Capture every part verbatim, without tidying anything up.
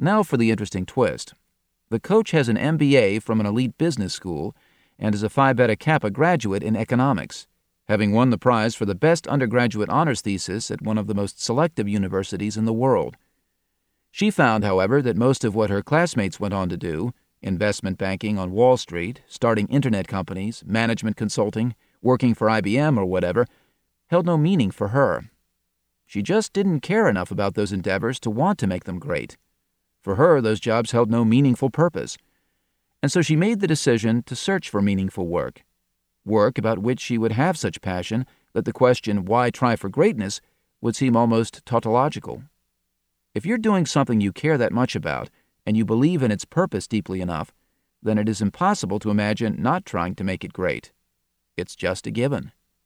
Now for the interesting twist. The coach has an M B A from an elite business school and is a Phi Beta Kappa graduate in economics, having won the prize for the best undergraduate honors thesis at one of the most selective universities in the world. She found, however, that most of what her classmates went on to do, investment banking on Wall Street, starting internet companies, management consulting, working for I B M or whatever, held no meaning for her. She just didn't care enough about those endeavors to want to make them great. For her, those jobs held no meaningful purpose. And so she made the decision to search for meaningful work. Work about which she would have such passion that the question, why try for greatness, would seem almost tautological. If you're doing something you care that much about, and you believe in its purpose deeply enough, then it is impossible to imagine not trying to make it great. It's just a given.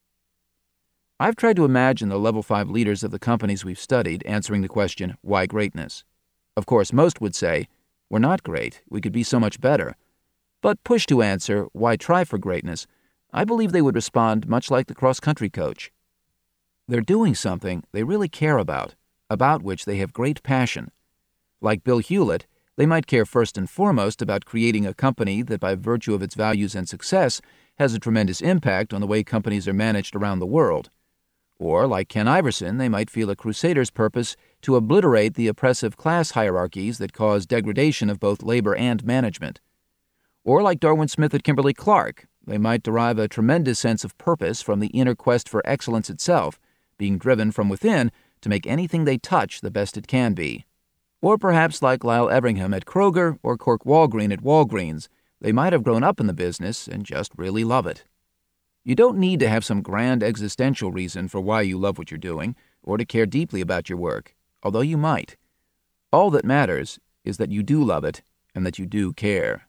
I've tried to imagine the Level five leaders of the companies we've studied answering the question, why greatness? Of course, most would say, we're not great, we could be so much better. But pushed to answer, why try for greatness, I believe they would respond much like the cross-country coach. They're doing something they really care about, about which they have great passion. Like Bill Hewlett, they might care first and foremost about creating a company that by virtue of its values and success has a tremendous impact on the way companies are managed around the world. Or, like Ken Iverson, they might feel a crusader's purpose to obliterate the oppressive class hierarchies that cause degradation of both labor and management. Or, like Darwin Smith at Kimberly-Clark, they might derive a tremendous sense of purpose from the inner quest for excellence itself, being driven from within to make anything they touch the best it can be. Or perhaps like Lyle Everingham at Kroger or Cork Walgreen at Walgreens, they might have grown up in the business and just really love it. You don't need to have some grand existential reason for why you love what you're doing, or to care deeply about your work, although you might. All that matters is that you do love it and that you do care.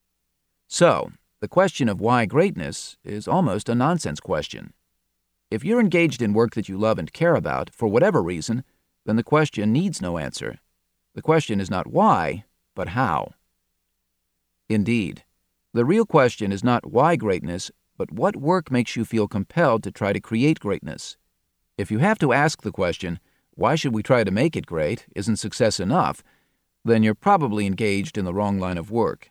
So, the question of why greatness is almost a nonsense question. If you're engaged in work that you love and care about, for whatever reason, then the question needs no answer. The question is not why, but how. Indeed, the real question is not why greatness, but what work makes you feel compelled to try to create greatness. If you have to ask the question, why should we try to make it great, isn't success enough, then you're probably engaged in the wrong line of work.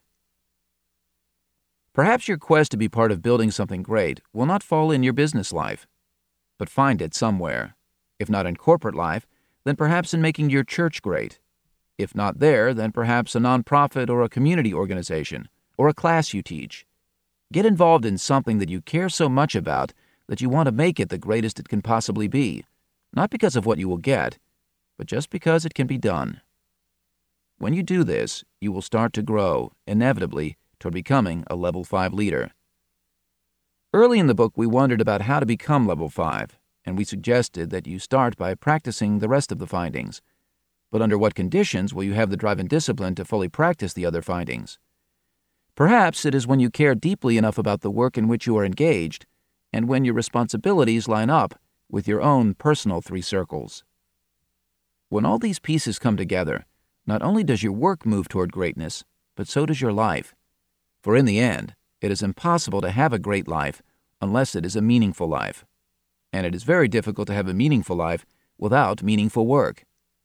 Perhaps your quest to be part of building something great will not fall in your business life, but find it somewhere. If not in corporate life, then perhaps in making your church great. If not there, then perhaps a nonprofit or a community organization, or a class you teach. Get involved in something that you care so much about that you want to make it the greatest it can possibly be, not because of what you will get, but just because it can be done. When you do this, you will start to grow, inevitably, toward becoming a Level five leader. Early in the book, we wondered about how to become Level five, and we suggested that you start by practicing the rest of the findings. But under what conditions will you have the drive and discipline to fully practice the other findings? Perhaps it is when you care deeply enough about the work in which you are engaged, and when your responsibilities line up with your own personal three circles. When all these pieces come together, not only does your work move toward greatness, but so does your life. For in the end, it is impossible to have a great life unless it is a meaningful life. And it is very difficult to have a meaningful life without meaningful work.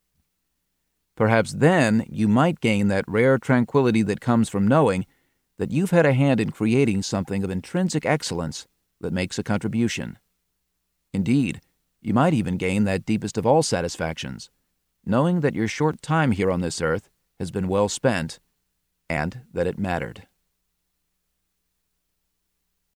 Perhaps then you might gain that rare tranquility that comes from knowing that you've had a hand in creating something of intrinsic excellence that makes a contribution. Indeed, you might even gain that deepest of all satisfactions, knowing that your short time here on this earth has been well spent and that it mattered.